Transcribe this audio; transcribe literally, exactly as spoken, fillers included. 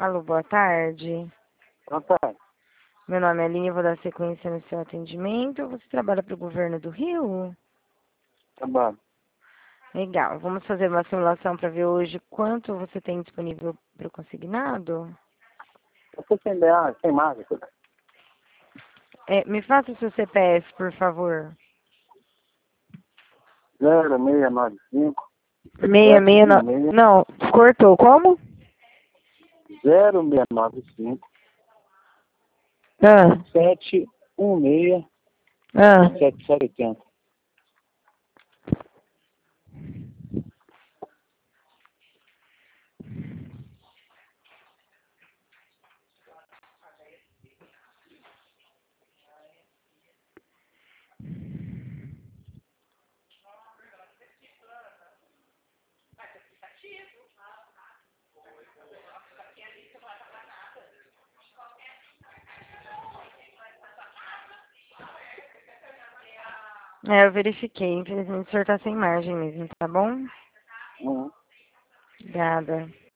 Alô, boa tarde. Boa tarde. Meu nome é Aline, eu vou dar sequência no seu atendimento. Você trabalha para o governo do Rio? Trabalho. Legal. Vamos fazer uma simulação para ver hoje quanto você tem disponível para o consignado? Você tem ideia? Tem mágica? É, me faça o seu C P F, por favor. zero seis nove cinco Meia, sete meia, um no... seis Não, cortou. Como? zero seis nove cinco Ah, sete um seis ah. sete sete oito zero. É, eu verifiquei. Infelizmente o senhor tá sem margem mesmo, tá bom? Uhum. Obrigada.